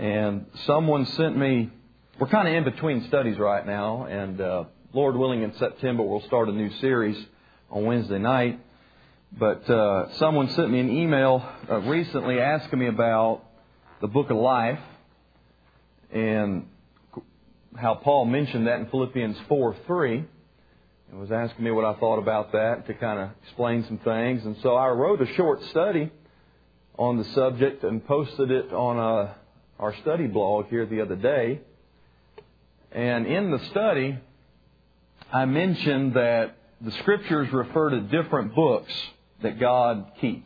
And someone sent me, we're kind of in between studies right now, and Lord willing in September we'll start a new series on Wednesday night. But someone sent me an email recently asking me about the Book of Life and how Paul mentioned that in Philippians 4:3. And was asking me what I thought about that to kind of explain some things. And so I wrote a short study on the subject and posted it on our study blog here the other day. And in the study, I mentioned that the Scriptures refer to different books that God keeps.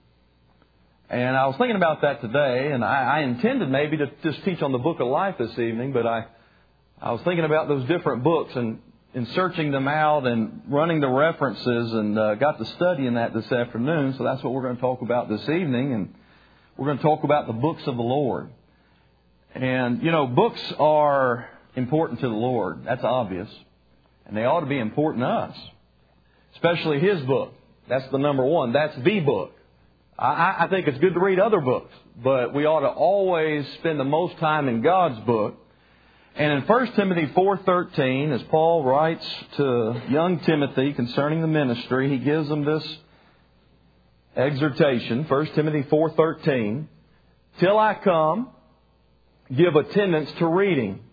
And I was thinking about that today, and I intended maybe to just teach on the Book of Life this evening, but I was thinking about those different books and searching them out and running the references, and got to studying that this afternoon. So that's what we're going to talk about this evening, and we're going to talk about the books of the Lord. And, you know, books are important to the Lord. That's obvious. And they ought to be important to us, especially His book. That's the number one. That's the book. I think it's good to read other books, but we ought to always spend the most time in God's book. And in 1 Timothy 4:13, as Paul writes to young Timothy concerning the ministry, he gives him this exhortation, 1 Timothy 4:13, "Till I come, give attendance to reading,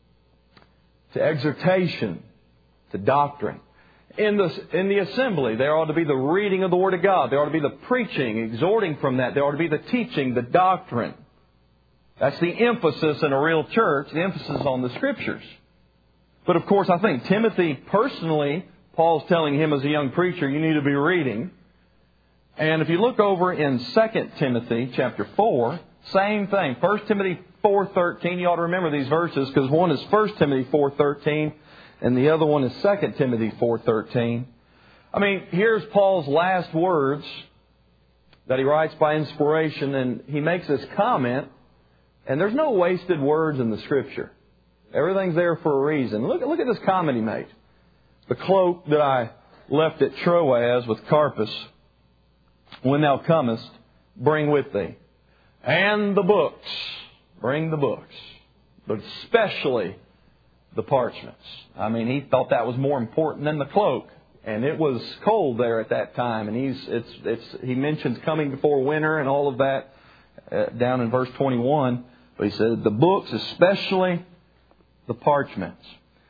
to exhortation, to doctrine." In the assembly, there ought to be the reading of the Word of God. There ought to be the preaching, exhorting from that. There ought to be the teaching, the doctrine. That's the emphasis in a real church, the emphasis on the Scriptures. But of course, I think Timothy personally, Paul's telling him as a young preacher, you need to be reading. And if you look over in 2 Timothy chapter 4, same thing. 1 Timothy 4:13, you ought to remember these verses because one is 1 Timothy 4:13 and the other one is 2 Timothy 4:13. I mean, here's Paul's last words that he writes by inspiration, and he makes this comment. And there's no wasted words in the Scripture. Everything's there for a reason. Look at this comment he made. "The cloak that I left at Troas with Carpus, when thou comest, bring with thee. And the books, bring the books, but especially the parchments." I mean, he thought that was more important than the cloak. And it was cold there at that time. And he mentions coming before winter and all of that down in verse 21. But he said, the books, especially the parchments.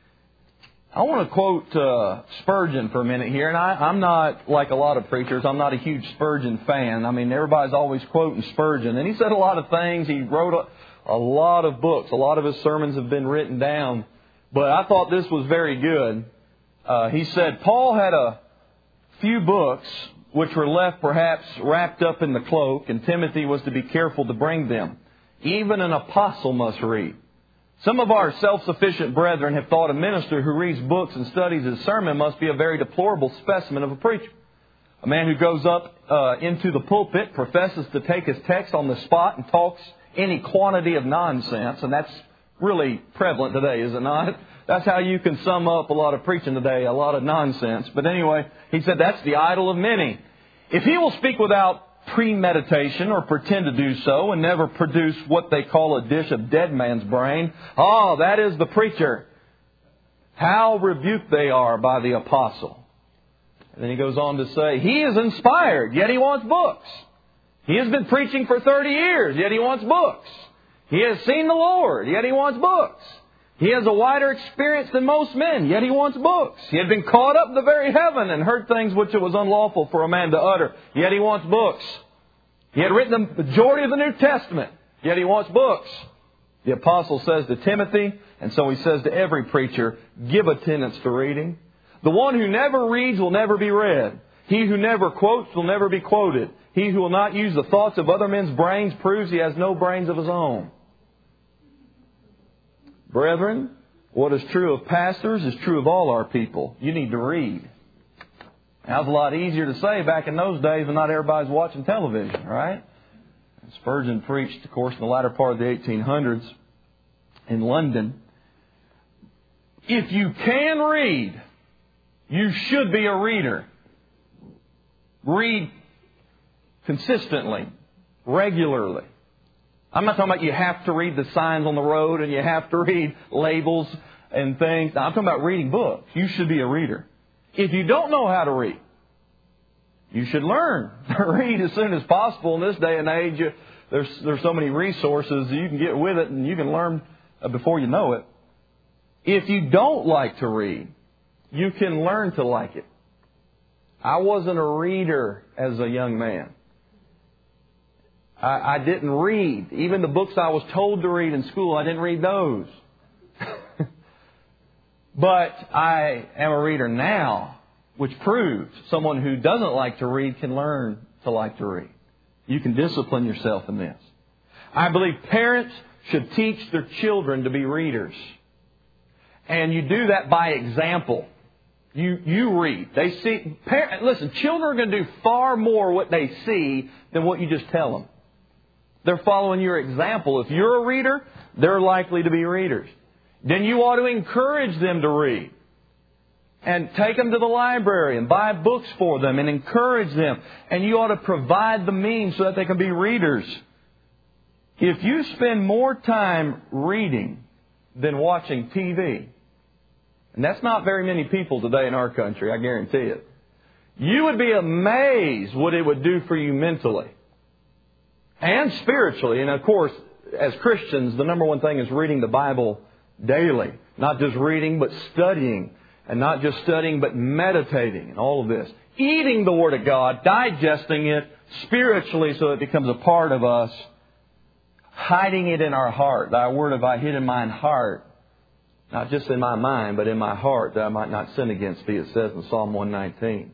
I want to quote Spurgeon for a minute here. And I'm not like a lot of preachers. I'm not a huge Spurgeon fan. I mean, everybody's always quoting Spurgeon. And he said a lot of things. He wrote a lot of books. A lot of his sermons have been written down. But I thought this was very good. He said, Paul had a few books which were left perhaps wrapped up in the cloak, and Timothy was to be careful to bring them. Even an apostle must read. Some of our self-sufficient brethren have thought a minister who reads books and studies his sermon must be a very deplorable specimen of a preacher. A man who goes up into the pulpit, professes to take his text on the spot, and talks any quantity of nonsense. And that's really prevalent today, is it not? That's how you can sum up a lot of preaching today, a lot of nonsense. But anyway, he said that's the idol of many. If he will speak without premeditation or pretend to do so and never produce what they call a dish of dead man's brain, that is the preacher. How rebuked they are by the apostle. And then he goes on to say, he is inspired, yet he wants books. He has been preaching for 30 years, yet he wants books. He has seen the Lord, yet he wants books. He has a wider experience than most men, yet he wants books. He had been caught up in the very heaven and heard things which it was unlawful for a man to utter, yet he wants books. He had written the majority of the New Testament, yet he wants books. The apostle says to Timothy, and so he says to every preacher, give attendance to reading. The one who never reads will never be read. He who never quotes will never be quoted. He who will not use the thoughts of other men's brains proves he has no brains of his own. Brethren, what is true of pastors is true of all our people. You need to read. That was a lot easier to say back in those days when not everybody's watching television, right? Spurgeon preached, of course, in the latter part of the 1800s in London. If you can read, you should be a reader. Read consistently, regularly. I'm not talking about you have to read the signs on the road and you have to read labels and things. I'm talking about reading books. You should be a reader. If you don't know how to read, you should learn to read as soon as possible. In this day and age, there's so many resources you can get with it and you can learn before you know it. If you don't like to read, you can learn to like it. I wasn't a reader as a young man. I didn't read. Even the books I was told to read in school, I didn't read those. But I am a reader now, which proves someone who doesn't like to read can learn to like to read. You can discipline yourself in this. I believe parents should teach their children to be readers. And you do that by example. You read. They see. Listen, children are going to do far more what they see than what you just tell them. They're following your example. If you're a reader, they're likely to be readers. Then you ought to encourage them to read. And take them to the library and buy books for them and encourage them. And you ought to provide the means so that they can be readers. If you spend more time reading than watching TV, and that's not very many people today in our country, I guarantee it, you would be amazed what it would do for you mentally and spiritually. And of course, as Christians, the number one thing is reading the Bible daily. Not just reading, but studying. And not just studying, but meditating and all of this. Eating the Word of God, digesting it spiritually so it becomes a part of us. Hiding it in our heart. Thy Word have I hid in mine heart. Not just in my mind, but in my heart, that I might not sin against thee, it says in Psalm 119.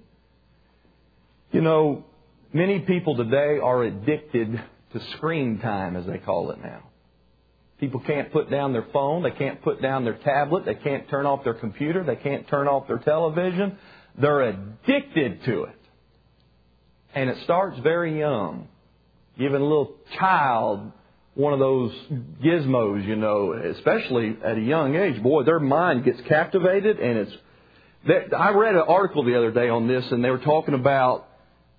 You know, many people today are addicted to screen time, as they call it now. People can't put down their phone. They can't put down their tablet. They can't turn off their computer. They can't turn off their television. They're addicted to it. And it starts very young. Giving a little child one of those gizmos, you know, especially at a young age. Boy, their mind gets captivated. And I read an article the other day on this, and they were talking about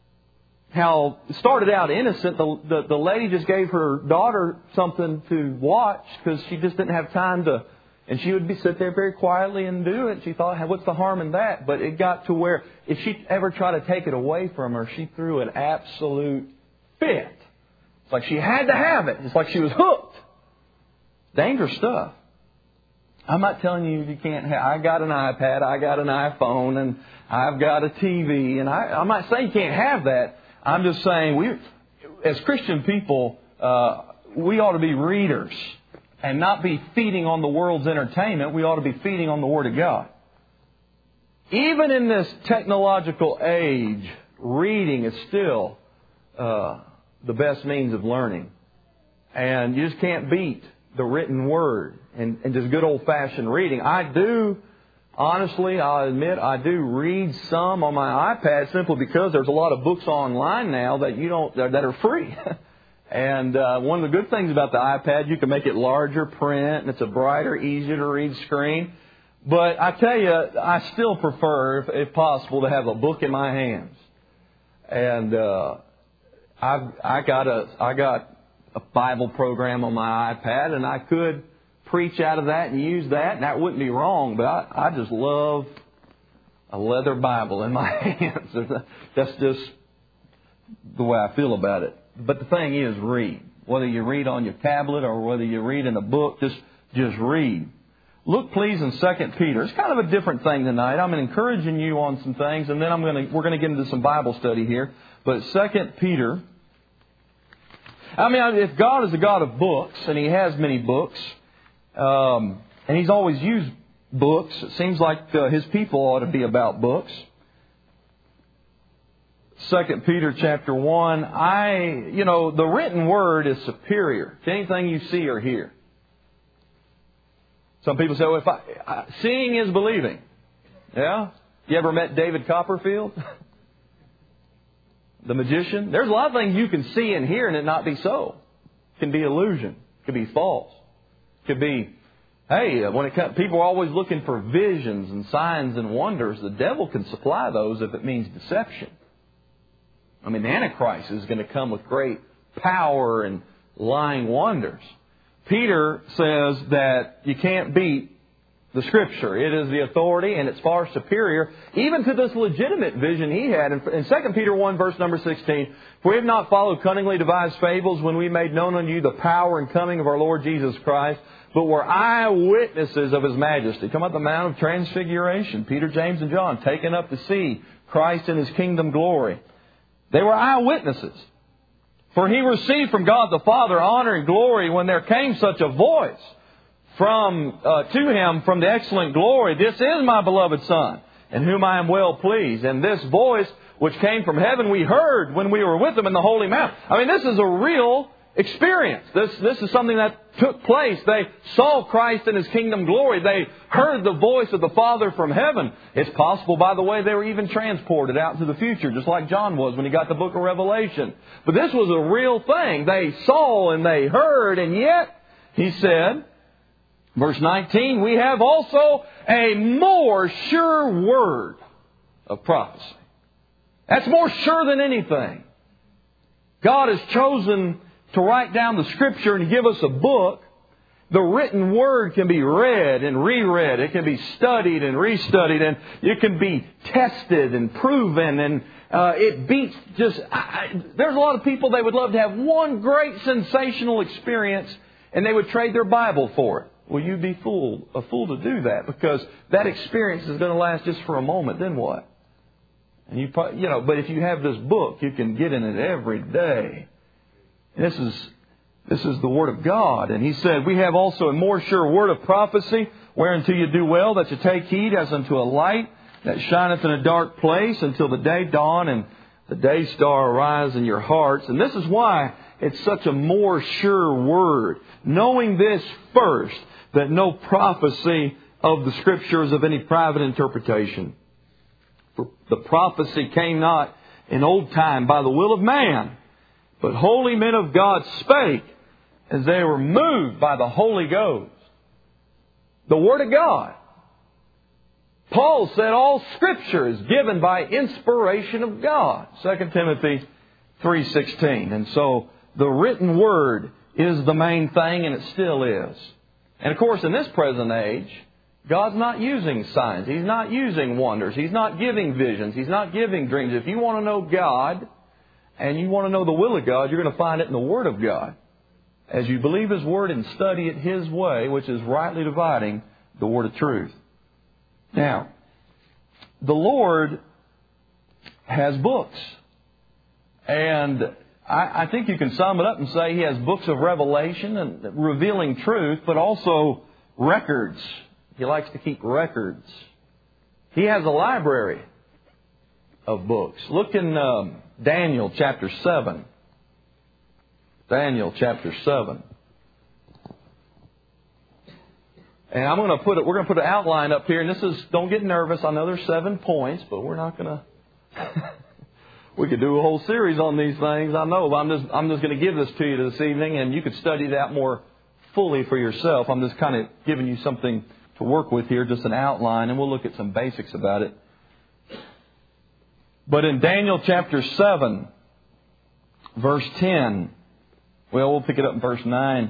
how it started out innocent. The lady just gave her daughter something to watch because she just didn't have time to, and she would sit there very quietly and do it. She thought, hey, what's the harm in that? But it got to where if she ever tried to take it away from her, she threw an absolute fit. It's like she had to have it. It's like she was hooked. Dangerous stuff. I'm not telling you can't have. I got an iPad, I got an iPhone, and I've got a TV, and I'm not saying you can't have that. I'm just saying, as Christian people, we ought to be readers and not be feeding on the world's entertainment. We ought to be feeding on the Word of God. Even in this technological age, reading is still the best means of learning. And you just can't beat the written Word and just good old-fashioned reading. Honestly, I'll admit, I do read some on my iPad simply because there's a lot of books online now that are free. And one of the good things about the iPad, you can make it larger print, and it's a brighter, easier to read screen. But I tell you, I still prefer, if possible, to have a book in my hands. And I got a Bible program on my iPad, and I could preach out of that and use that, and that wouldn't be wrong, but I just love a leather Bible in my hands. That's just the way I feel about it. But the thing is, read. Whether you read on your tablet or whether you read in a book, just read. Look, please, in 2 Peter. It's kind of a different thing tonight. I'm encouraging you on some things, and then we're going to get into some Bible study here. But 2 Peter. I mean, if God is a God of books, and He has many books, and He's always used books. It seems like His people ought to be about books. 2 Peter chapter 1. The written word is superior to anything you see or hear. Some people say, well, seeing is believing. Yeah? You ever met David Copperfield? The magician? There's a lot of things you can see and hear and it not be so. It can be illusion. It can be false. Could be, people are always looking for visions and signs and wonders. The devil can supply those if it means deception. I mean, the Antichrist is going to come with great power and lying wonders. Peter says that you can't beat the Scripture. It is the authority, and it's far superior, even to this legitimate vision he had. In 2 Peter 1, verse number 16, "For we have not followed cunningly devised fables when we made known unto you the power and coming of our Lord Jesus Christ, but were eyewitnesses of His majesty." Come up the Mount of Transfiguration. Peter, James, and John taken up to see Christ in His kingdom glory. They were eyewitnesses. "For He received from God the Father honor and glory when there came such a voice to Him from the excellent glory, This is my beloved Son, in whom I am well pleased. And this voice which came from heaven we heard when we were with Him in the Holy Mount." I mean, this is a real experience. This is something that took place. They saw Christ in His kingdom glory. They heard the voice of the Father from heaven. It's possible, by the way, they were even transported out to the future, just like John was when he got the book of Revelation. But this was a real thing. They saw and they heard, and yet, he said, verse 19, "We have also a more sure word of prophecy." That's more sure than anything. God has chosen to write down the Scripture and give us a book. The written Word can be read and reread. It can be studied and restudied, and it can be tested and proven, and it beats just... there's a lot of people, they would love to have one great sensational experience, and they would trade their Bible for it. Well, you'd be a fool to do that, because that experience is going to last just for a moment. Then what? And but if you have this book, you can get in it every day. This is the Word of God. And he said, "We have also a more sure word of prophecy, whereunto you do well that you take heed as unto a light that shineth in a dark place until the day dawn and the day star arise in your hearts." And this is why it's such a more sure word. Knowing this first, that no prophecy of the Scriptures of any private interpretation. For the prophecy came not in old time by the will of man, but holy men of God spake as they were moved by the Holy Ghost. The Word of God. Paul said all Scripture is given by inspiration of God. 2 Timothy 3:16. And so the written Word is the main thing, and it still is. And of course, in this present age, God's not using signs. He's not using wonders. He's not giving visions. He's not giving dreams. If you want to know God and you want to know the will of God, you're going to find it in the Word of God. As you believe His Word and study it His way, which is rightly dividing the Word of truth. Now, the Lord has books. And I think you can sum it up and say He has books of revelation and revealing truth, but also records. He likes to keep records. He has a library of books. Look in Daniel chapter 7. Daniel chapter 7. And we're going to put an outline up here. And don't get nervous. I know there's 7 points, but we're not going to... We could do a whole series on these things, I know. But I'm just going to give this to you this evening, and you could study that more fully for yourself. I'm just kind of giving you something to work with here, just an outline, and we'll look at some basics about it. But in Daniel chapter 7, verse 10, we'll pick it up in verse 9.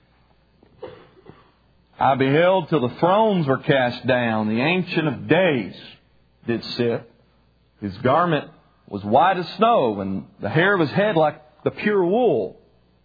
"I beheld till the thrones were cast down. The Ancient of Days did sit. His garment was white as snow, and the hair of his head like the pure wool."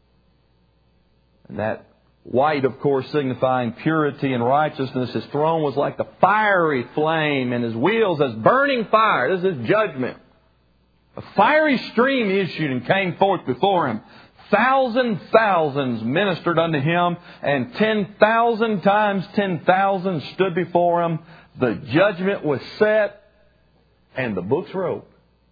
And that white, of course, signifying purity and righteousness. "His throne was like the fiery flame, and His wheels as burning fire." This is Judgment. "A fiery stream issued and came forth before Him. Thousands ministered unto Him, and 10,000 times 10,000 stood before Him. The judgment was set, and the books were opened."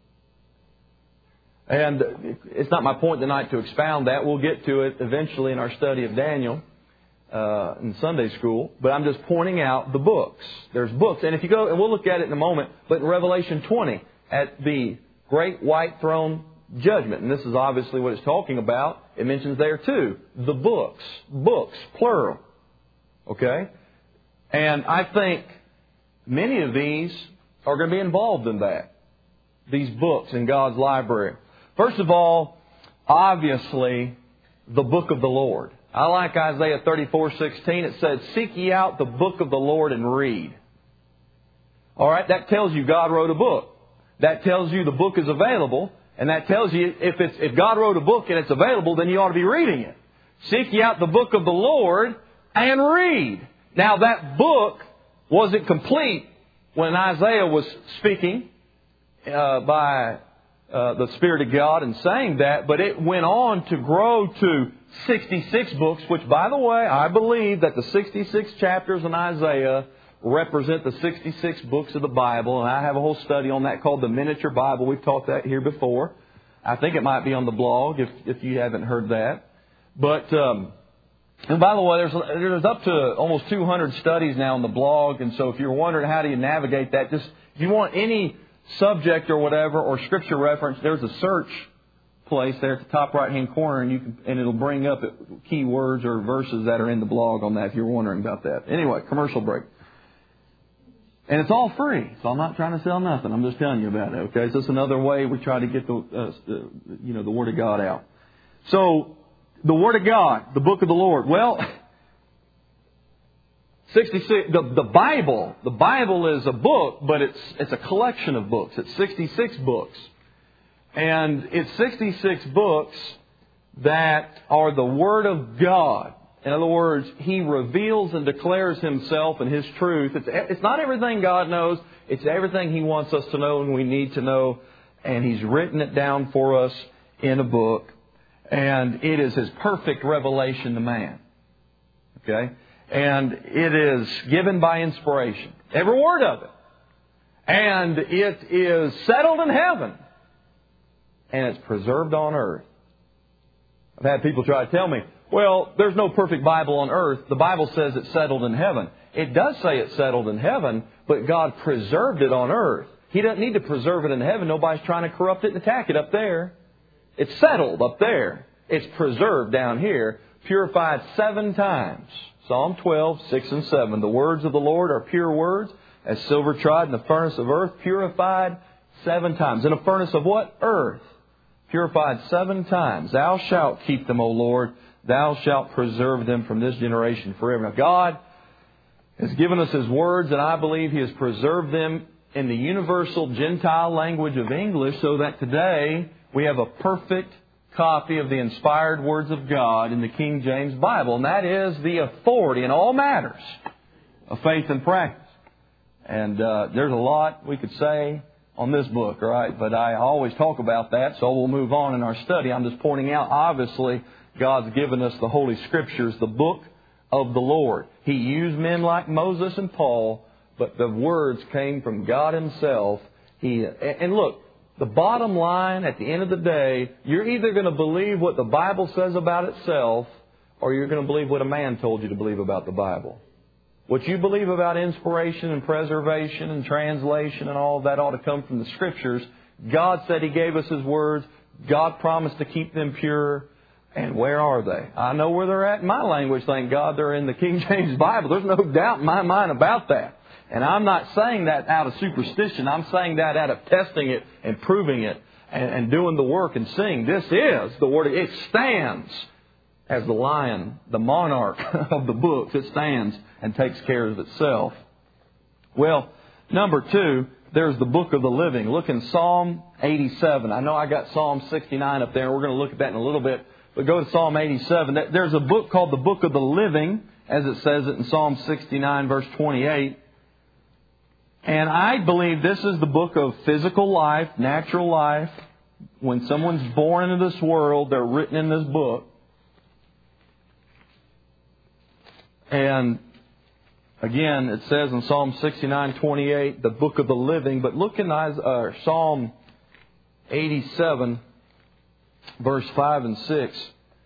And it's not my point tonight to expound that. We'll get to it eventually in our study of Daniel in Sunday school. But I'm just pointing out the books. There's books. And if you go, and we'll look at it in a moment, but in Revelation 20, at the great white throne judgment, and this is obviously what it's talking about, it mentions there too, the books. Books, plural. Okay? And I think many of these are going to be involved in that. These books in God's library. First of all, obviously, the book of the Lord. I like Isaiah 34:16. It says, "Seek ye out the book of the Lord and read." All right, that tells you God wrote a book. That tells you the book is available. And that tells you if God wrote a book and it's available, then you ought to be reading it. Seek ye out the book of the Lord and read. Now that book wasn't complete when Isaiah was speaking by the Spirit of God and saying that, but it went on to grow to 66 books, which, by the way, I believe that the 66 chapters in Isaiah represent the 66 books of the Bible, and I have a whole study on that called the Miniature Bible. We've taught that here before. I think it might be on the blog if you haven't heard that. But and by the way, there's up to almost 200 studies now on the blog, and so if you're wondering how do you navigate that, just if you want any subject or whatever or scripture reference, there's a search place there at the top right-hand corner, and it'll bring up key words or verses that are in the blog on that if you're wondering about that. Anyway, commercial break. And it's all free, so I'm not trying to sell nothing. I'm just telling you about it. Okay, so it's another way we try to get the Word of God out. So the Word of God, the Book of the Lord. Well, 66. The Bible is a book, but it's a collection of books. It's 66 books, and it's 66 books that are the Word of God. In other words, He reveals and declares Himself and His truth. It's not everything God knows. It's everything He wants us to know and we need to know. And He's written it down for us in a book. And it is His perfect revelation to man. Okay? And it is given by inspiration. Every word of it. And it is settled in heaven. And it's preserved on earth. I've had people try to tell me, well, there's no perfect Bible on earth. The Bible says it's settled in heaven. It does say it's settled in heaven, but God preserved it on earth. He doesn't need to preserve it in heaven. Nobody's trying to corrupt it and attack it up there. It's settled up there. It's preserved down here, purified 7 times. Psalm 12, 6 and 7. The words of the Lord are pure words, as silver tried in the furnace of earth, purified 7 times. In a furnace of what? Earth. Purified 7 times. Thou shalt keep them, O Lord. Thou shalt preserve them from this generation forever. Now, God has given us His words, and I believe He has preserved them in the universal Gentile language of English so that today we have a perfect copy of the inspired words of God in the King James Bible. And that is the authority in all matters of faith and practice. And there's a lot we could say on this book, right? But I always talk about that, so we'll move on in our study. I'm just pointing out, obviously, God's given us the Holy Scriptures, the book of the Lord. He used men like Moses and Paul, but the words came from God Himself. And look, the bottom line at the end of the day, you're either going to believe what the Bible says about itself, or you're going to believe what a man told you to believe about the Bible. What you believe about inspiration and preservation and translation and all of that ought to come from the Scriptures. God said He gave us His words. God promised to keep them pure. And where are they? I know where they're at in my language. Thank God they're in the King James Bible. There's no doubt in my mind about that. And I'm not saying that out of superstition. I'm saying that out of testing it and proving it and doing the work and seeing. This is the Word. It stands as the lion, the monarch of the books. It stands and takes care of itself. Well, number 2, there's the book of the living. Look in Psalm 87. I know I got Psalm 69 up there. We're going to look at that in a little bit. But go to Psalm 87. There's a book called the Book of the Living, as it says it in Psalm 69, verse 28. And I believe this is the book of physical life, natural life. When someone's born into this world, they're written in this book. And again, it says in Psalm 69:28, the book of the living. But look in Psalm 87, verse 5 and 6.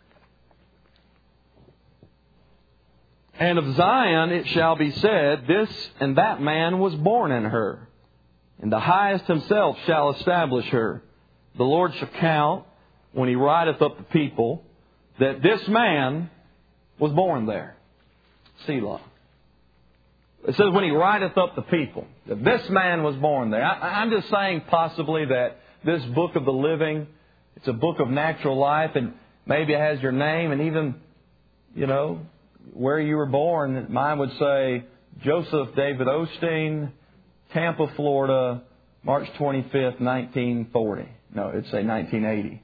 And of Zion it shall be said, this and that man was born in her. And the highest Himself shall establish her. The Lord shall count, when He writeth up the people, that this man was born there. Selah. It says when He writeth up the people, that this man was born there. I'm just saying possibly that this book of the living, it's a book of natural life. And maybe it has your name and even, where you were born. Mine would say Joseph David Osteen, Tampa, Florida, March 25th, 1940. No, it'd say 1980.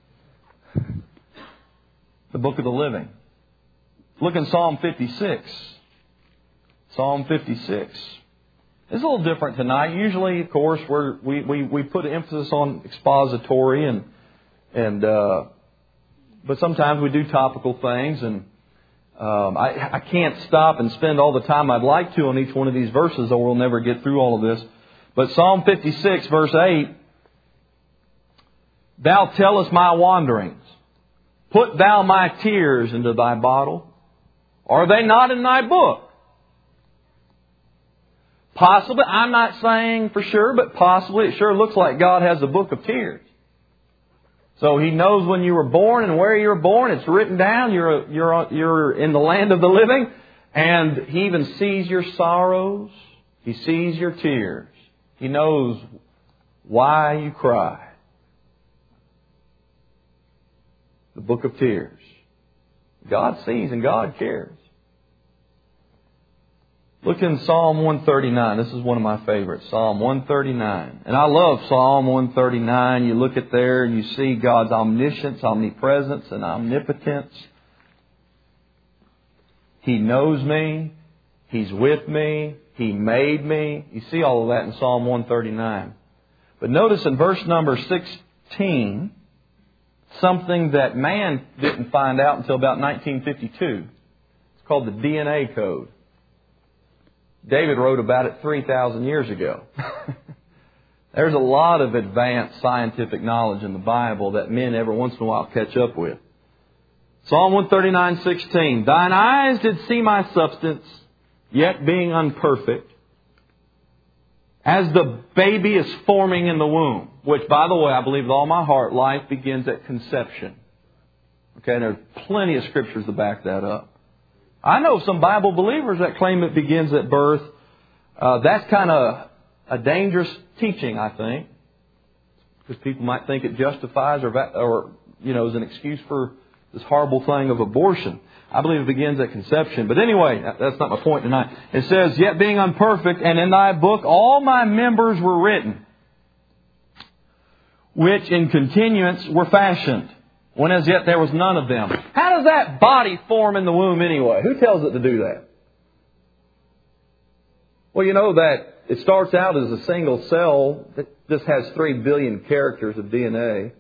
The Book of the Living. Look in Psalm 56. Psalm 56. It's a little different tonight. Usually, of course, we put emphasis on expository but sometimes we do topical things, and I can't stop and spend all the time I'd like to on each one of these verses, or we'll never get through all of this. But Psalm 56, verse 8, Thou tellest my wanderings. Put thou my tears into thy bottle. Are they not in thy book? Possibly, I'm not saying for sure, but possibly it sure looks like God has a book of tears. So He knows when you were born and where you were born. It's written down. You're in the land of the living. And He even sees your sorrows. He sees your tears. He knows why you cry. The book of tears. God sees and God cares. Look in Psalm 139. This is one of my favorites. Psalm 139. And I love Psalm 139. You look at there and you see God's omniscience, omnipresence, and omnipotence. He knows me. He's with me. He made me. You see all of that in Psalm 139. But notice in verse number 16, something that man didn't find out until about 1952. It's called the DNA code. David wrote about it 3,000 years ago. There's a lot of advanced scientific knowledge in the Bible that men every once in a while catch up with. Psalm 139:16. Thine eyes did see my substance, yet being unperfect, as the baby is forming in the womb. Which, by the way, I believe with all my heart, life begins at conception. Okay, and there's plenty of scriptures to back that up. I know some Bible believers that claim it begins at birth. That's kind of a dangerous teaching, I think. Because people might think it justifies or is an excuse for this horrible thing of abortion. I believe it begins at conception. But anyway, that's not my point tonight. It says, yet being unperfect, and in thy book all my members were written, which in continuance were fashioned, when as yet there was none of them. How does that body form in the womb anyway? Who tells it to do that? Well, you know that it starts out as a single cell that just has 3 billion characters of DNA.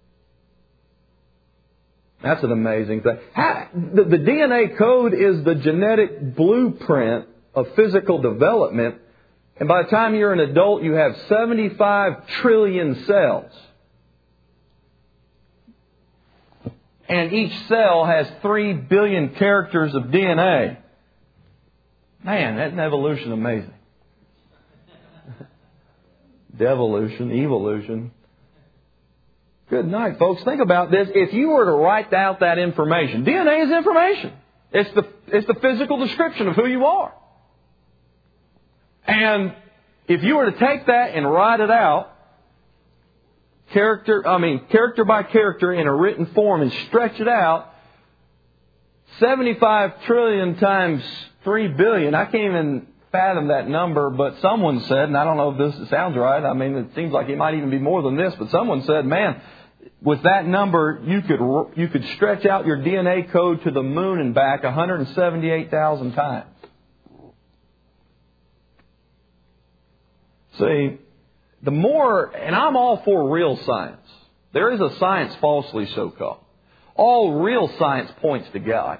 That's an amazing thing. The DNA code is the genetic blueprint of physical development. And by the time you're an adult, you have 75 trillion cells. And each cell has 3 billion characters of DNA. Man, isn't evolution amazing? Devolution, evolution. Good night, folks. Think about this. If you were to write out that information, DNA is information. It's the physical description of who you are. And if you were to take that and write it out, character by character in a written form and stretch it out, 75 trillion times 3 billion. I can't even fathom that number, but someone said, and I don't know if this sounds right, it seems like it might even be more than this, but someone said, man, with that number, you could stretch out your DNA code to the moon and back 178,000 times. See, and I'm all for real science. There is a science falsely so called. All real science points to God.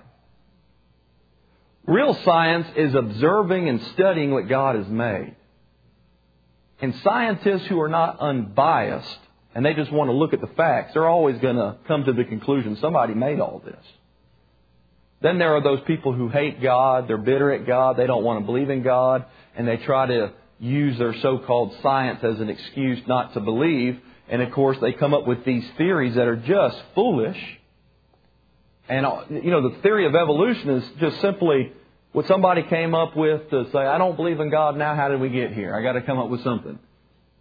Real science is observing and studying what God has made. And scientists who are not unbiased, and they just want to look at the facts, they're always going to come to the conclusion somebody made all this. Then there are those people who hate God, they're bitter at God, they don't want to believe in God, and they try to use their so-called science as an excuse not to believe. And of course, they come up with these theories that are just foolish. And, the theory of evolution is just simply what somebody came up with to say, I don't believe in God now, how did we get here? I got to come up with something.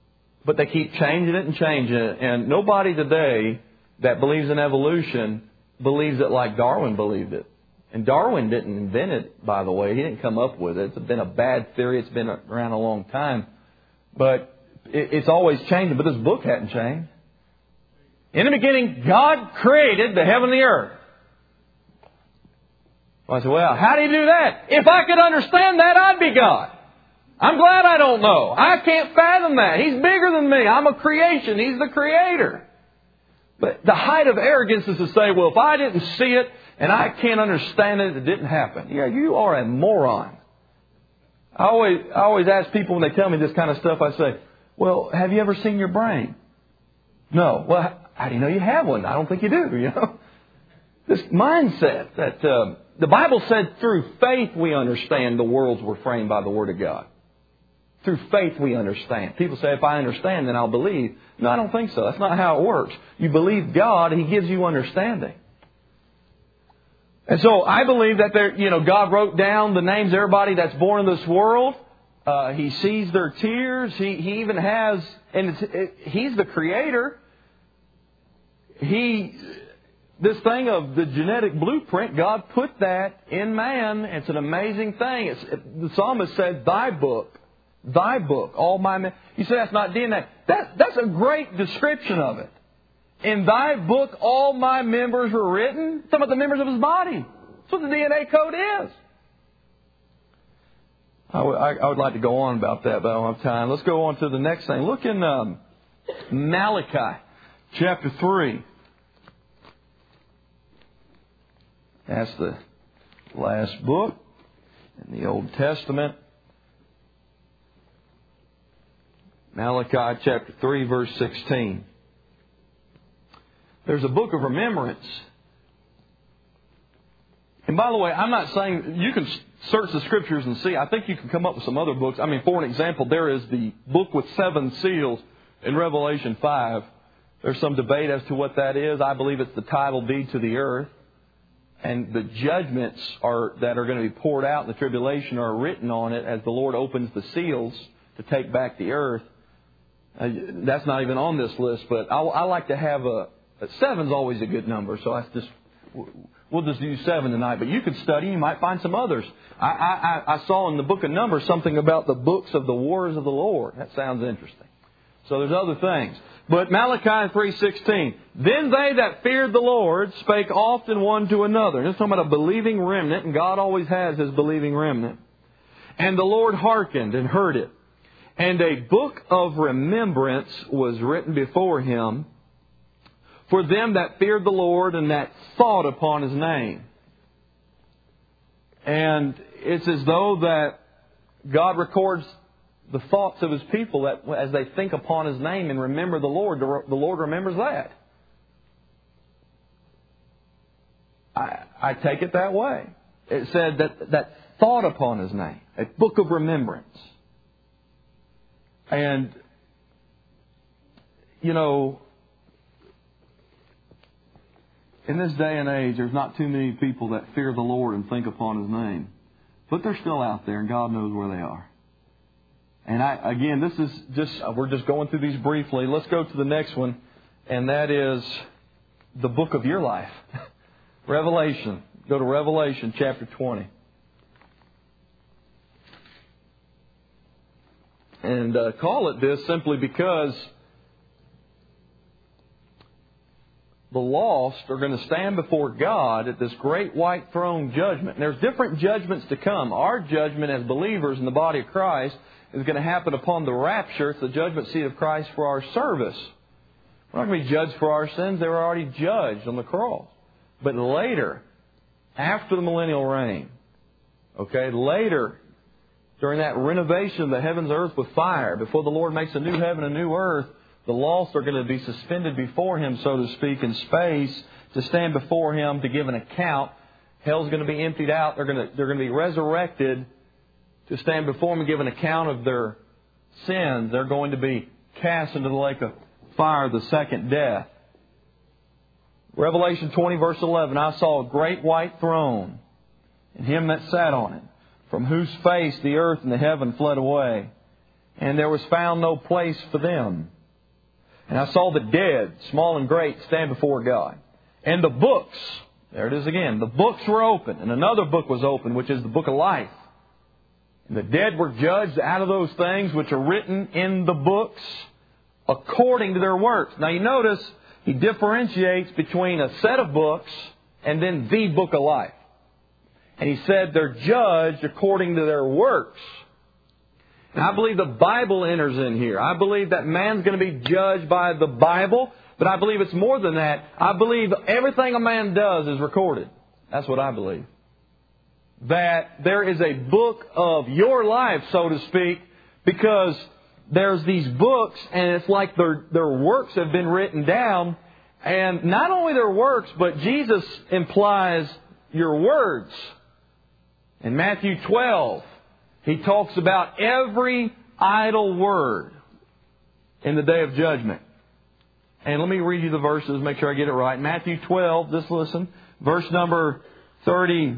But they keep changing it and changing it. And nobody today that believes in evolution believes it like Darwin believed it. And Darwin didn't invent it, by the way. He didn't come up with it. It's been a bad theory. It's been around a long time. But it's always changing. But this book hadn't changed. In the beginning, God created the heaven and the earth. Well, I said, well, how do you do that? If I could understand that, I'd be God. I'm glad I don't know. I can't fathom that. He's bigger than me. I'm a creation. He's the Creator. But the height of arrogance is to say, well, if I didn't see it and I can't understand it, it didn't happen. Yeah, you are a moron. I always ask people when they tell me this kind of stuff, I say, well, have you ever seen your brain? No. Well, how do you know you have one? I don't think you do, you know. This mindset that the Bible said through faith we understand the worlds were framed by the Word of God. Through faith we understand. People say, if I understand, then I'll believe. No, I don't think so. That's not how it works. You believe God, He gives you understanding. And so I believe that God wrote down the names of everybody that's born in this world. He sees their tears. He even has, and He's the Creator. This thing of the genetic blueprint, God put that in man. It's an amazing thing. The psalmist said, Thy book, all my men. You say that's not DNA. That's a great description of it. In Thy book, all my members were written. Some of the members of His body. That's what the DNA code is. I would like to go on about that, but I don't have time. Let's go on to the next thing. Look in Malachi chapter 3. That's the last book in the Old Testament. Malachi chapter 3, verse 16. There's a book of remembrance. And by the way, I'm not saying you can search the Scriptures and see. I think you can come up with some other books. I mean, for an example, there is the book with 7 seals in Revelation 5. There's some debate as to what that is. I believe it's the title deed to the earth. And the judgments that are going to be poured out in the tribulation are written on it as the Lord opens the seals to take back the earth. That's not even on this list, but I like to have 7's always a good number, so we'll just do 7 tonight. But you could study, you might find some others. I saw in the book of Numbers something about the books of the wars of the Lord. That sounds interesting. So there's other things. But Malachi 3:16, then they that feared the Lord spake often one to another. And it's talking about a believing remnant, and God always has His believing remnant. And the Lord hearkened and heard it. And a book of remembrance was written before Him for them that feared the Lord and that thought upon His name. And it's as though that God records the thoughts of His people that as they think upon His name and remember the Lord remembers that. I take it that way. It said that thought upon His name, a book of remembrance. And, in this day and age, there's not too many people that fear the Lord and think upon His name. But they're still out there, and God knows where they are. And this is we're just going through these briefly. Let's go to the next one, and that is the book of your life. Revelation. Go to Revelation chapter 20. And call it this simply because the lost are going to stand before God at this great white throne judgment. And there's different judgments to come. Our judgment as believers in the body of Christ is going to happen upon the rapture. It's the judgment seat of Christ for our service. We're not going to be judged for our sins. They were already judged on the cross. But later, after the millennial reign, later, during that renovation of the heavens and earth with fire, before the Lord makes a new heaven and a new earth, the lost are going to be suspended before Him, so to speak, in space to stand before Him to give an account. Hell's going to be emptied out. They're going to be resurrected to stand before Him and give an account of their sins. They're going to be cast into the lake of fire, the second death. Revelation 20, verse 11, I saw a great white throne, and Him that sat on it, from whose face the earth and the heaven fled away, and there was found no place for them. And I saw the dead, small and great, stand before God. And the books, there it is again, the books were open, and another book was opened, which is the book of life. And the dead were judged out of those things which are written in the books according to their works. Now you notice he differentiates between a set of books and then the book of life. And he said they're judged according to their works. And I believe the Bible enters in here. I believe that man's going to be judged by the Bible. But I believe it's more than that. I believe everything a man does is recorded. That's what I believe. That there is a book of your life, so to speak, because there's these books and it's like their works have been written down. And not only their works, but Jesus implies your words. In Matthew 12, He talks about every idle word in the day of judgment. And let me read you the verses, make sure I get it right. Matthew 12, just listen, verse number 34.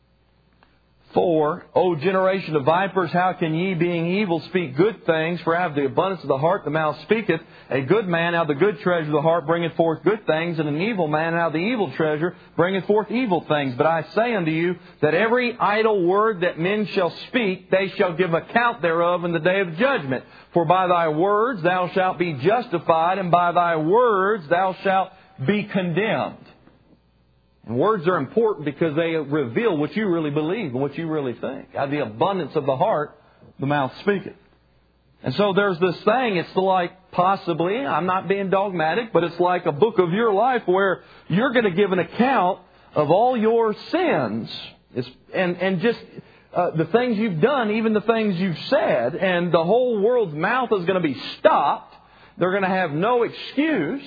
O generation of vipers, how can ye, being evil, speak good things? For out of the abundance of the heart the mouth speaketh. A good man out of the good treasure of the heart bringeth forth good things, and an evil man out of the evil treasure bringeth forth evil things. But I say unto you that every idle word that men shall speak, they shall give account thereof in the day of judgment. For by thy words thou shalt be justified, and by thy words thou shalt be condemned. And words are important because they reveal what you really believe and what you really think. Out of the abundance of the heart, the mouth speaketh. And so there's this thing, it's like possibly, I'm not being dogmatic, but it's like a book of your life where you're going to give an account of all your sins and just the things you've done, even the things you've said, and the whole world's mouth is going to be stopped. They're going to have no excuse.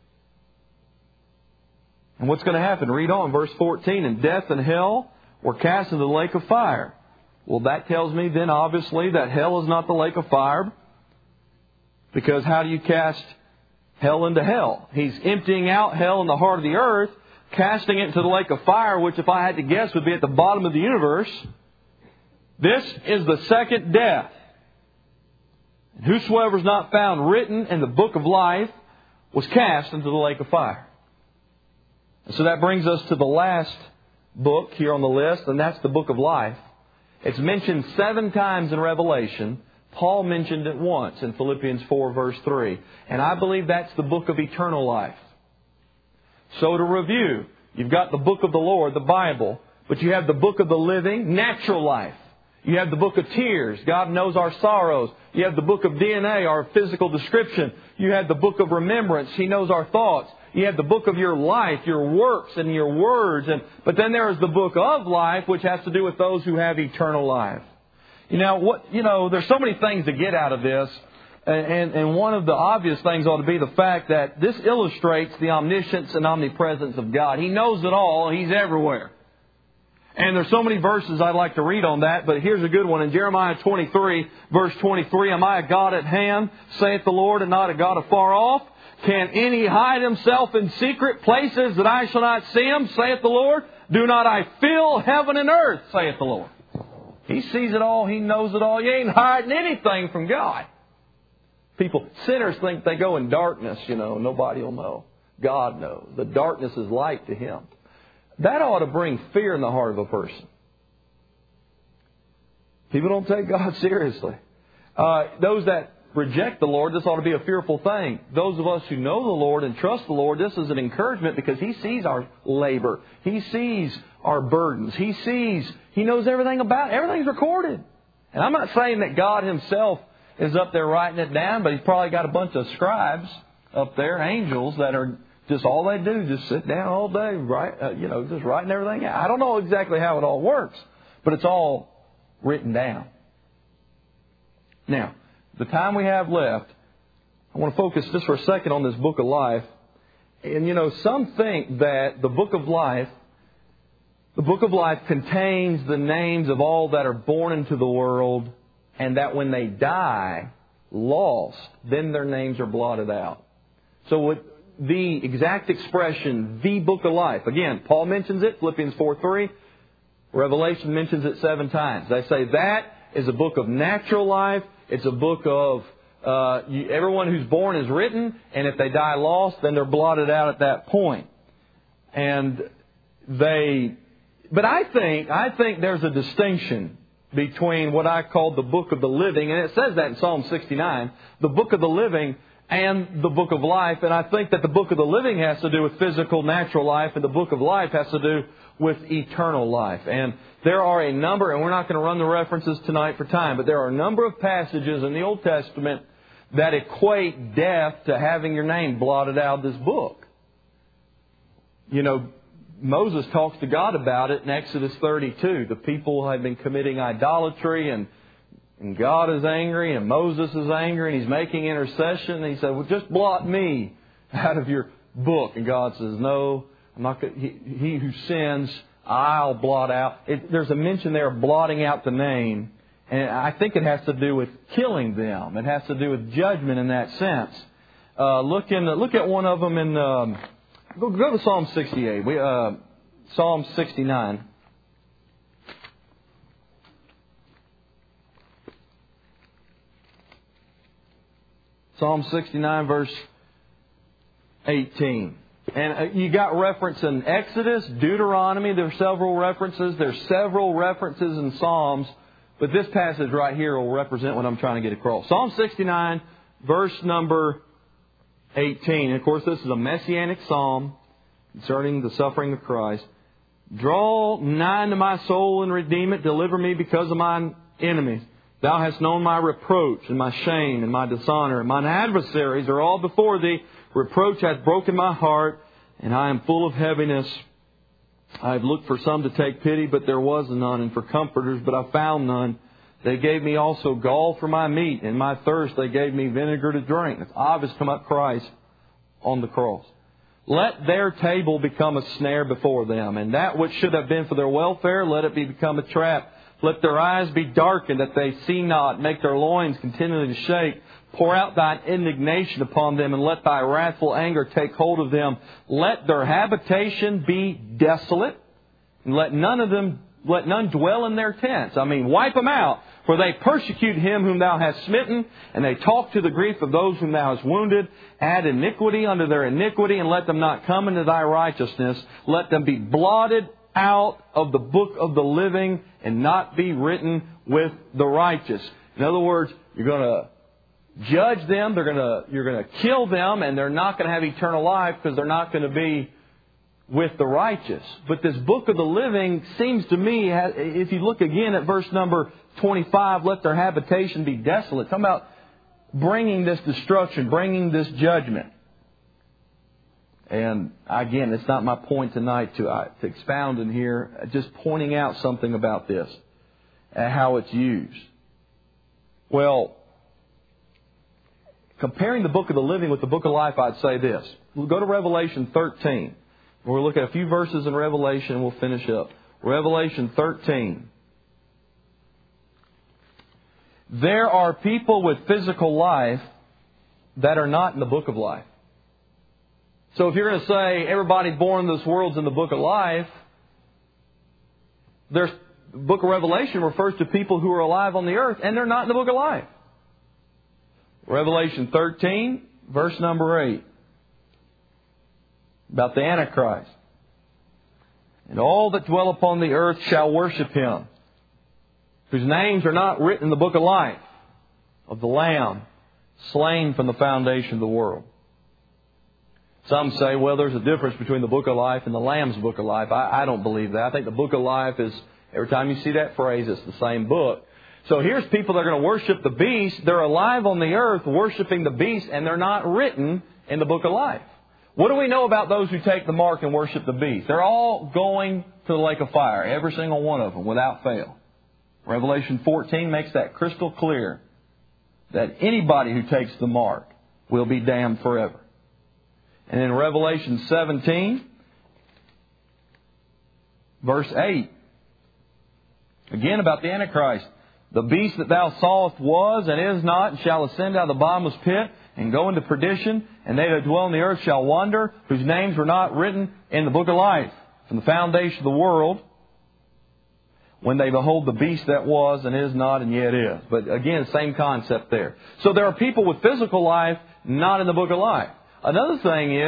And what's going to happen? Read on, verse 14. And death and hell were cast into the lake of fire. Well, that tells me then obviously that hell is not the lake of fire. Because how do you cast hell into hell? He's emptying out hell in the heart of the earth, casting it into the lake of fire, which if I had to guess would be at the bottom of the universe. This is the second death. And whosoever is not found written in the book of life was cast into the lake of fire. And so that brings us to the last book here on the list, and that's the book of life. It's mentioned 7 times in Revelation. Paul mentioned it once in Philippians 4 verse 3. And I believe that's the book of eternal life. So to review, you've got the book of the Lord, the Bible, but you have the book of the living, natural life. You have the book of tears. God knows our sorrows. You have the book of DNA, our physical description. You have the book of remembrance. He knows our thoughts. You have the book of your life, your works and your words. But then there is the book of life, which has to do with those who have eternal life. There's so many things to get out of this. And one of the obvious things ought to be the fact that this illustrates the omniscience and omnipresence of God. He knows it all. He's everywhere. And there's so many verses I'd like to read on that, but here's a good one. In Jeremiah 23, verse 23, Am I a God at hand, saith the Lord, and not a God afar off? Can any hide himself in secret places that I shall not see him, saith the Lord? Do not I fill heaven and earth, saith the Lord. He sees it all. He knows it all. You ain't hiding anything from God. Sinners think they go in darkness, nobody will know. God knows. The darkness is light to Him. That ought to bring fear in the heart of a person. People don't take God seriously. Those that reject the Lord, this ought to be a fearful thing. Those of us who know the Lord and trust the Lord, this is an encouragement because He sees our labor. He sees our burdens. He knows everything about it. Everything's recorded. And I'm not saying that God Himself is up there writing it down, but He's probably got a bunch of scribes up there, angels, that are just all they do, just sit down all day, just writing everything out. I don't know exactly how it all works, but it's all written down. Now, the time we have left, I want to focus just for a second on this book of life. And, some think that the book of life contains the names of all that are born into the world, and that when they die, lost, then their names are blotted out. So the exact expression, the book of life. Again, Paul mentions it, Philippians 4:3. Revelation mentions it 7 times. They say that is a book of natural life. It's a book of everyone who's born is written, and if they die lost, then they're blotted out at that point. And but I think there's a distinction between what I call the book of the living, and it says that in Psalm 69, the book of the living and the book of life. And I think that the book of the living has to do with physical, natural life, and the book of life has to do with eternal life. And there are a number, and we're not going to run the references tonight for time, but there are a number of passages in the Old Testament that equate death to having your name blotted out of this book. You know, Moses talks to God about it in Exodus 32. The people had been committing idolatry, and God is angry, and Moses is angry, and He's making intercession. And He said, well, just blot me out of your book. And God says, no, I'm not going. He who sins, I'll blot out. There's a mention there of blotting out the name. And I think it has to do with killing them. It has to do with judgment in that sense. Look at one of them in... Go to Psalm 68. Psalm 69. Psalm 69, verse 18. And you got reference in Exodus, Deuteronomy. There's several references. There's several references in Psalms. But this passage right here will represent what I'm trying to get across. Psalm 69, verse number 18. And of course, this is a messianic psalm concerning the suffering of Christ. Draw nigh to my soul and redeem it. Deliver me because of mine enemies. Thou hast known my reproach and my shame and my dishonor. And mine adversaries are all before thee. Reproach hath broken my heart, and I am full of heaviness. I have looked for some to take pity, but there was none, and for comforters, but I found none. They gave me also gall for my meat, and my thirst they gave me vinegar to drink. It's obvious come up Christ on the cross. Let their table become a snare before them, and that which should have been for their welfare, let it become a trap. Let their eyes be darkened, that they see not. Make their loins continually to shake. Pour out thine indignation upon them, and let thy wrathful anger take hold of them. Let their habitation be desolate, and let none dwell in their tents. I mean, wipe them out. For they persecute him whom thou hast smitten, and they talk to the grief of those whom thou hast wounded. Add iniquity unto their iniquity, and let them not come into thy righteousness. Let them be blotted out of the book of the living, and not be written with the righteous. In other words, you're going to judge them, you're going to kill them, and they're not going to have eternal life because they're not going to be with the righteous. But this book of the living seems to me, if you look again at verse number 25, let their habitation be desolate. Talking about bringing this destruction, bringing this judgment. And again, it's not my point tonight to expound in here, just pointing out something about this and how it's used. Well, comparing the book of the living with the book of life, I'd say this. We'll go to Revelation 13. We'll look at a few verses in Revelation and we'll finish up. Revelation 13. There are people with physical life that are not in the book of life. So if you're going to say everybody born in this world's in the book of life, the book of Revelation refers to people who are alive on the earth and they're not in the book of life. Revelation 13, verse number 8. About the Antichrist. And all that dwell upon the earth shall worship him, whose names are not written in the book of life of the Lamb, slain from the foundation of the world. Some say, well, there's a difference between the book of life and the Lamb's book of life. I don't believe that. I think the book of life is, every time you see that phrase, it's the same book. So here's people that are going to worship the beast. They're alive on the earth worshiping the beast, and they're not written in the book of life. What do we know about those who take the mark and worship the beast? They're all going to the lake of fire, every single one of them, without fail. Revelation 14 makes that crystal clear, that anybody who takes the mark will be damned forever. And in Revelation 17, verse 8, again about the Antichrist. The beast that thou sawest was and is not, and shall ascend out of the bottomless pit and go into perdition, and they that dwell on the earth shall wander, whose names were not written in the book of life from the foundation of the world, when they behold the beast that was and is not and yet is. But again, same concept there. So there are people with physical life not in the book of life. Another thing is,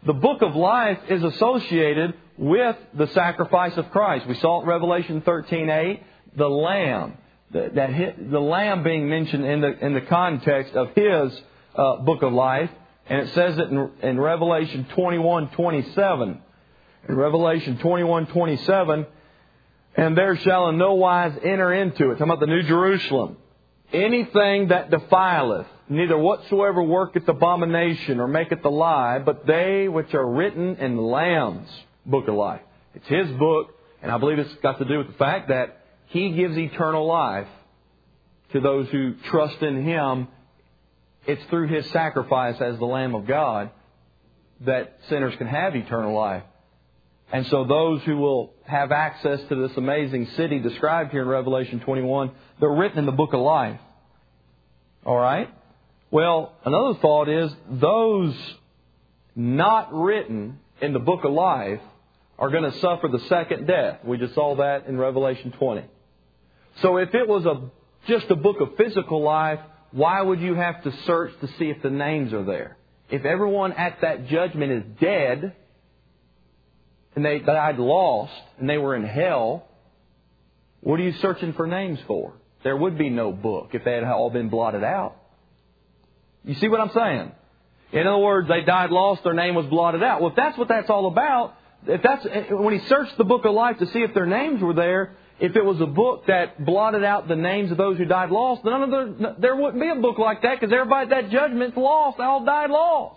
the book of life is associated with the sacrifice of Christ. We saw it in Revelation 13:8, the Lamb. The Lamb being mentioned in the context of His book of life. And it says it in Revelation 21:27. In Revelation 21:27, and there shall in no wise enter into it. Talking about the New Jerusalem. Anything that defileth, neither whatsoever worketh abomination or maketh a lie, but they which are written in the Lamb's book of life. It's His book, and I believe it's got to do with the fact that He gives eternal life to those who trust in Him. It's through His sacrifice as the Lamb of God that sinners can have eternal life. And so those who will have access to this amazing city described here in Revelation 21, they're written in the book of life. All right? Well, another thought is those not written in the book of life are going to suffer the second death. We just saw that in Revelation 20. So if it was just a book of physical life, why would you have to search to see if the names are there? If everyone at that judgment is dead, and they died lost, and they were in hell, what are you searching for names for? There would be no book if they had all been blotted out. You see what I'm saying? In other words, they died lost, their name was blotted out. Well, if that's what that's all about, when He searched the book of life to see if their names were there, if it was a book that blotted out the names of those who died lost, there wouldn't be a book like that because everybody at that judgment's lost. They all died lost.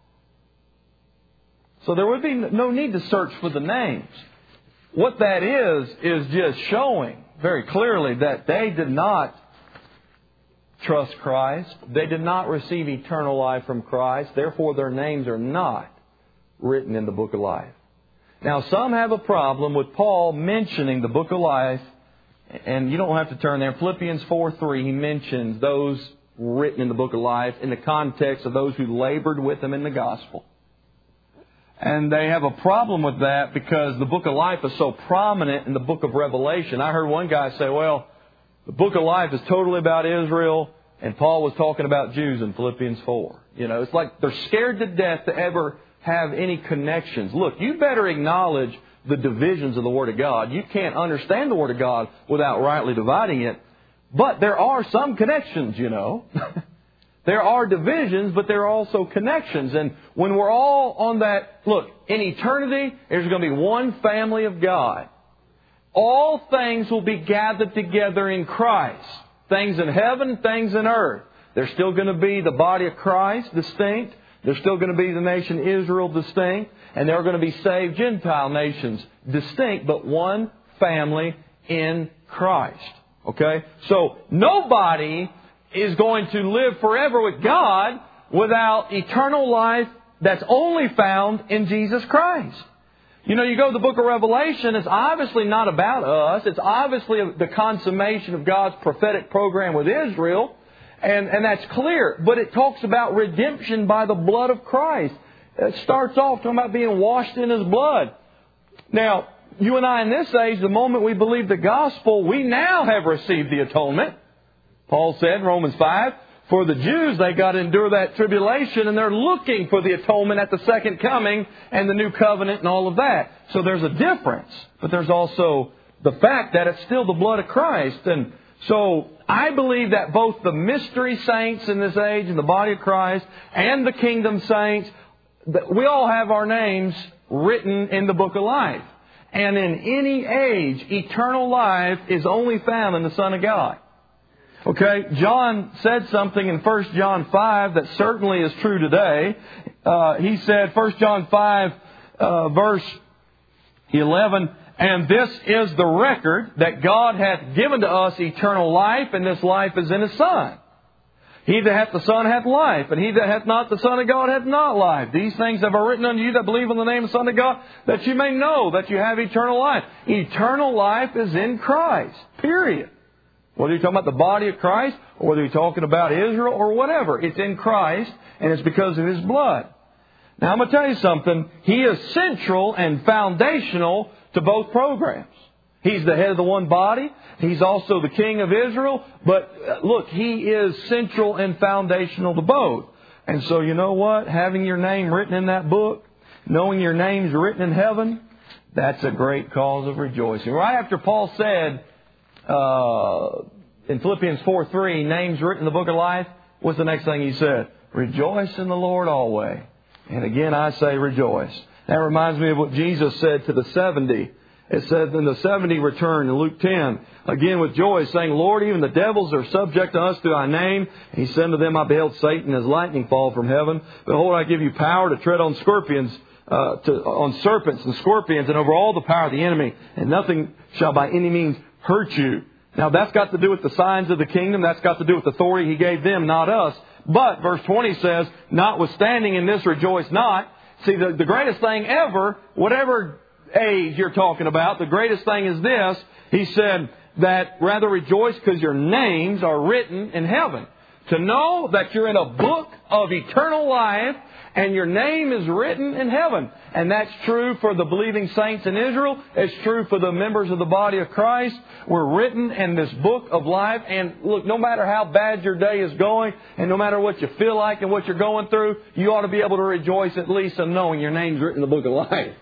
So there would be no need to search for the names. What that is just showing very clearly that they did not trust Christ. They did not receive eternal life from Christ. Therefore, their names are not written in the book of life. Now, some have a problem with Paul mentioning the book of life. And you don't have to turn there. Philippians 4:3, he mentions those written in the book of life in the context of those who labored with Him in the gospel. And they have a problem with that because the book of life is so prominent in the book of Revelation. I heard one guy say, well, the book of life is totally about Israel, and Paul was talking about Jews in Philippians 4. You know, it's like they're scared to death to ever have any connections. Look, you better acknowledge the divisions of the Word of God. You can't understand the Word of God without rightly dividing it. But there are some connections, you know. There are divisions, but there are also connections. And when we're all on that, look, in eternity, there's going to be one family of God. All things will be gathered together in Christ. Things in heaven, things in earth. There's still going to be the body of Christ distinct. There's still going to be the nation Israel distinct. And there are going to be saved Gentile nations distinct, but one family in Christ. Okay? So nobody is going to live forever with God without eternal life that's only found in Jesus Christ. You know, you go to the book of Revelation, it's obviously not about us. It's obviously the consummation of God's prophetic program with Israel. And that's clear. But it talks about redemption by the blood of Christ. It starts off talking about being washed in His blood. Now, you and I in this age, the moment we believe the gospel, we now have received the atonement. Paul said in Romans 5, for the Jews, they got to endure that tribulation, and they're looking for the atonement at the second coming and the new covenant and all of that. So there's a difference. But there's also the fact that it's still the blood of Christ. And so I believe that both the mystery saints in this age and the body of Christ and the kingdom saints, we all have our names written in the book of life. And in any age, eternal life is only found in the Son of God. Okay, John said something in 1 John 5 that certainly is true today. He said, 1 John 5, verse 11, and this is the record that God hath given to us eternal life, and this life is in His Son. He that hath the Son hath life, and he that hath not the Son of God hath not life. These things have I written unto you that believe on the name of the Son of God, that you may know that you have eternal life. Eternal life is in Christ, period. Whether you're talking about the body of Christ, or whether you're talking about Israel, or whatever, it's in Christ, and it's because of His blood. Now, I'm going to tell you something. He is central and foundational to both programs. He's the head of the one body. He's also the King of Israel. But look, He is central and foundational to both. And so you know what? Having your name written in that book, knowing your name's written in heaven, that's a great cause of rejoicing. Right after Paul said in Philippians 4:3, names written in the book of life, what's the next thing he said? Rejoice in the Lord always. And again, I say rejoice. That reminds me of what Jesus said to the 70. It says, then the 70 returned in Luke 10, again with joy, saying, Lord, even the devils are subject to us through thy name. And he said to them, I beheld Satan as lightning fall from heaven. Behold, I give you power to tread on scorpions, on serpents and scorpions, and over all the power of the enemy, and nothing shall by any means hurt you. Now that's got to do with the signs of the kingdom. That's got to do with the authority He gave them, not us. But verse 20 says, notwithstanding in this rejoice not. See, the greatest thing ever, whatever age you're talking about, the greatest thing is this. He said that rather rejoice because your names are written in heaven. To know that you're in a book of eternal life and your name is written in heaven. And that's true for the believing saints in Israel. It's true for the members of the body of Christ. We're written in this book of life. And look, no matter how bad your day is going and no matter what you feel like and what you're going through, you ought to be able to rejoice at least in knowing your name's written in the book of life.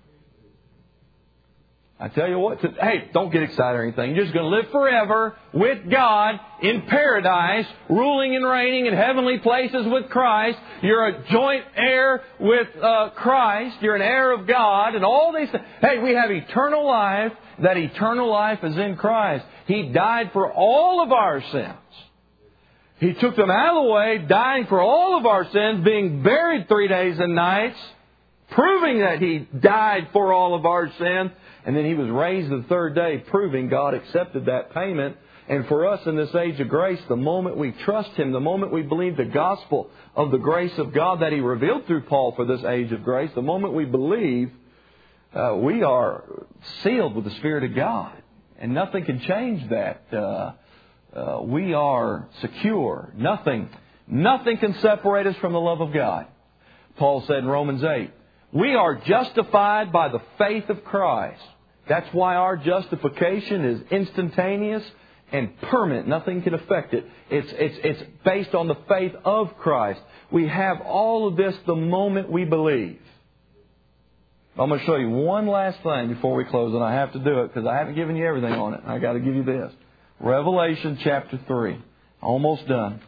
I tell you what, hey, don't get excited or anything. You're just going to live forever with God in paradise, ruling and reigning in heavenly places with Christ. You're a joint heir with Christ. You're an heir of God and all these things. Hey, we have eternal life. That eternal life is in Christ. He died for all of our sins. He took them out of the way, dying for all of our sins, being buried 3 days and nights, proving that He died for all of our sins. And then He was raised the third day, proving God accepted that payment. And for us in this age of grace, the moment we trust Him, the moment we believe the gospel of the grace of God that He revealed through Paul for this age of grace, the moment we believe, we are sealed with the Spirit of God. And nothing can change that. We are secure. Nothing can separate us from the love of God. Paul said in Romans 8, we are justified by the faith of Christ. That's why our justification is instantaneous and permanent. Nothing can affect it. It's based on the faith of Christ. We have all of this the moment we believe. I'm going to show you one last thing before we close, and I have to do it because I haven't given you everything on it. I got to give you this. Revelation chapter 3. Almost done.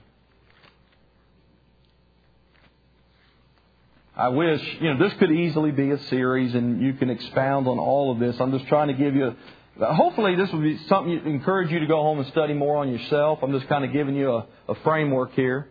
I wish, this could easily be a series and you can expound on all of this. I'm just trying to give you, hopefully this will be something to encourage you to go home and study more on yourself. I'm just kind of giving you a framework here.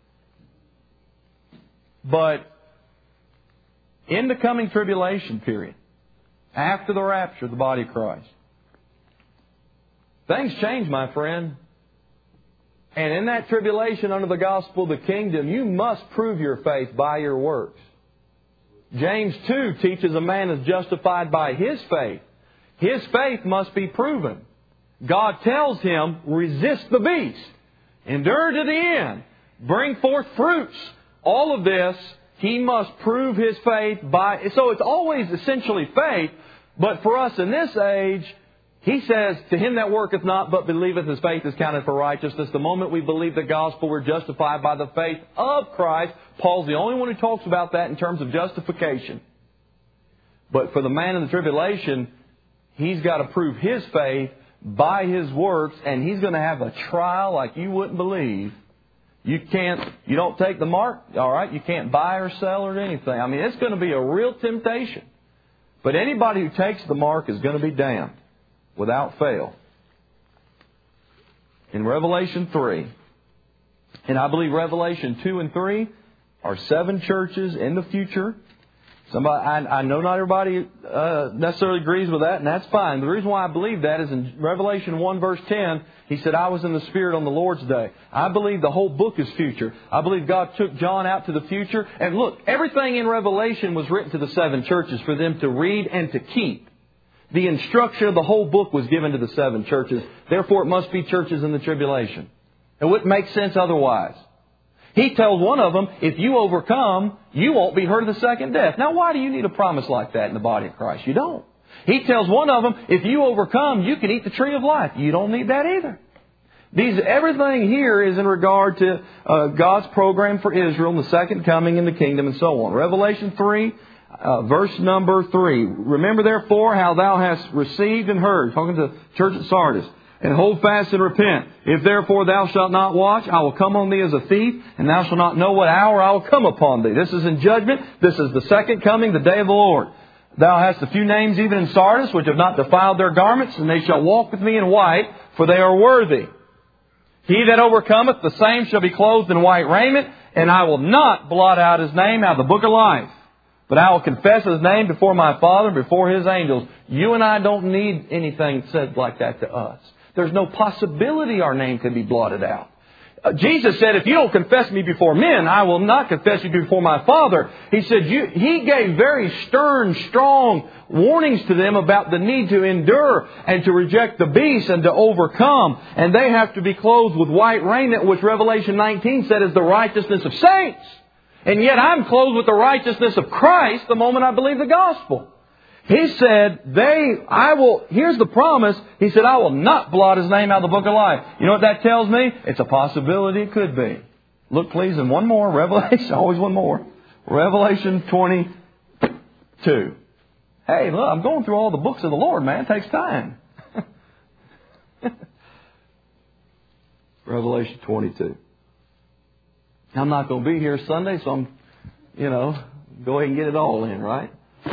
But in the coming tribulation period, after the rapture of the body of Christ, things change, my friend. And in that tribulation under the gospel of the kingdom, you must prove your faith by your works. James 2 teaches a man is justified by his faith. His faith must be proven. God tells him, resist the beast. Endure to the end. Bring forth fruits. All of this, he must prove his faith by... So it's always essentially faith. But for us in this age, He says, to him that worketh not, but believeth, his faith is counted for righteousness. The moment we believe the gospel, we're justified by the faith of Christ. Paul's the only one who talks about that in terms of justification. But for the man in the tribulation, he's got to prove his faith by his works, and he's going to have a trial like you wouldn't believe. You don't take the mark, all right? You can't buy or sell or anything. I mean, it's going to be a real temptation. But anybody who takes the mark is going to be damned without fail. In Revelation 3, and I believe Revelation 2 and 3 are 7 churches in the future. I know not everybody necessarily agrees with that, and that's fine. The reason why I believe that is in Revelation 1 verse 10, he said, I was in the Spirit on the Lord's day. I believe the whole book is future. I believe God took John out to the future. And look, everything in Revelation was written to the 7 churches for them to read and to keep. The instruction of the whole book was given to the 7 churches. Therefore, it must be churches in the tribulation. It wouldn't make sense otherwise. He tells one of them, if you overcome, you won't be hurt of the second death. Now, why do you need a promise like that in the body of Christ? You don't. He tells one of them, if you overcome, you can eat the tree of life. You don't need that either. Everything here is in regard to God's program for Israel and the second coming in the kingdom and so on. Revelation 3, verse number 3. Remember therefore how thou hast received and heard, talking to the church at Sardis, and hold fast and repent. If therefore thou shalt not watch, I will come on thee as a thief, and thou shalt not know what hour I will come upon thee. This is in judgment. This is the second coming, the day of the Lord. Thou hast a few names even in Sardis, which have not defiled their garments, and they shall walk with me in white, for they are worthy. He that overcometh, the same shall be clothed in white raiment, and I will not blot out his name out of the book of life. But I will confess his name before my Father and before his angels. You and I don't need anything said like that to us. There's no possibility our name can be blotted out. Jesus said, if you don't confess me before men, I will not confess you before my Father. He said, He gave very stern, strong warnings to them about the need to endure and to reject the beast and to overcome. And they have to be clothed with white raiment, which Revelation 19 said is the righteousness of saints. And yet I'm clothed with the righteousness of Christ the moment I believe the gospel. He said, here's the promise. He said, I will not blot his name out of the book of life. You know what that tells me? It's a possibility it could be. Look, please, and one more. Revelation, always one more. Revelation 22. Hey, look, I'm going through all the books of the Lord, man. It takes time. Revelation 22. I'm not going to be here Sunday, so I'm, go ahead and get it all in, right?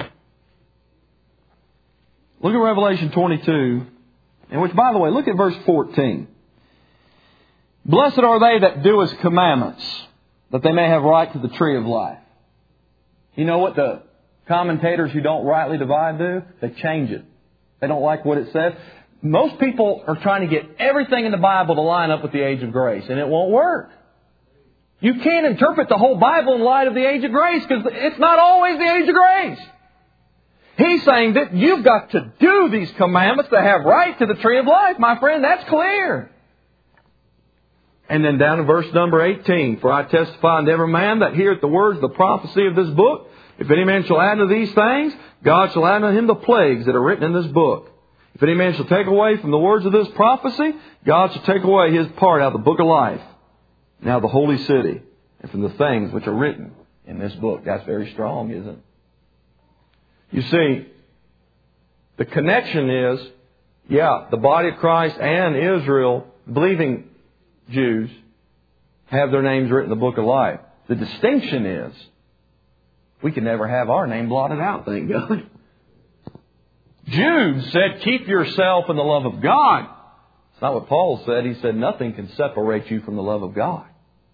Look at Revelation 22, and which, by the way, look at verse 14. Blessed are they that do his commandments, that they may have right to the tree of life. You know what the commentators who don't rightly divide do? They change it. They don't like what it says. Most people are trying to get everything in the Bible to line up with the age of grace, and it won't work. You can't interpret the whole Bible in light of the age of grace, because it's not always the age of grace. He's saying that you've got to do these commandments to have right to the tree of life. My friend, that's clear. And then down in verse number 18. For I testify unto every man that heareth the words of the prophecy of this book. If any man shall add to these things, God shall add unto him the plagues that are written in this book. If any man shall take away from the words of this prophecy, God shall take away his part out of the book of life. Now the holy city, and from the things which are written in this book. That's very strong, isn't it? You see, the connection is, the body of Christ and Israel, believing Jews, have their names written in the book of life. The distinction is, we can never have our name blotted out, thank God. Jude said, keep yourself in the love of God. It's not what Paul said. He said, nothing can separate you from the love of God.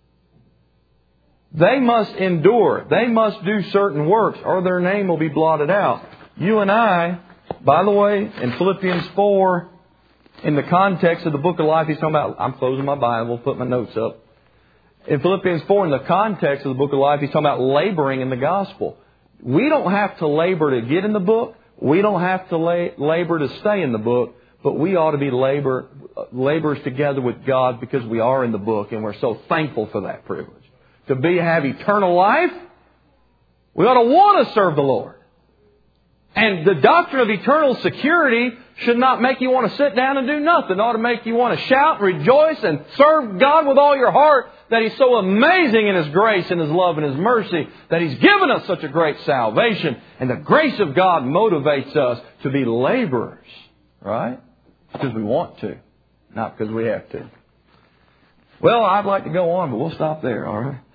They must endure. They must do certain works, or their name will be blotted out. You and I, by the way, in Philippians 4, in the context of the book of life, he's talking about, I'm closing my Bible, put my notes up. In Philippians 4, in the context of the book of life, he's talking about laboring in the gospel. We don't have to labor to get in the book. We don't have to labor to stay in the book. But we ought to be laborers together with God because we are in the book, and we're so thankful for that privilege. To have eternal life, we ought to want to serve the Lord. And the doctrine of eternal security should not make you want to sit down and do nothing. It ought to make you want to shout, rejoice, and serve God with all your heart, that He's so amazing in His grace and His love and His mercy, that He's given us such a great salvation. And the grace of God motivates us to be laborers, right? Because we want to, not because we have to. Well, I'd like to go on, but we'll stop there, all right?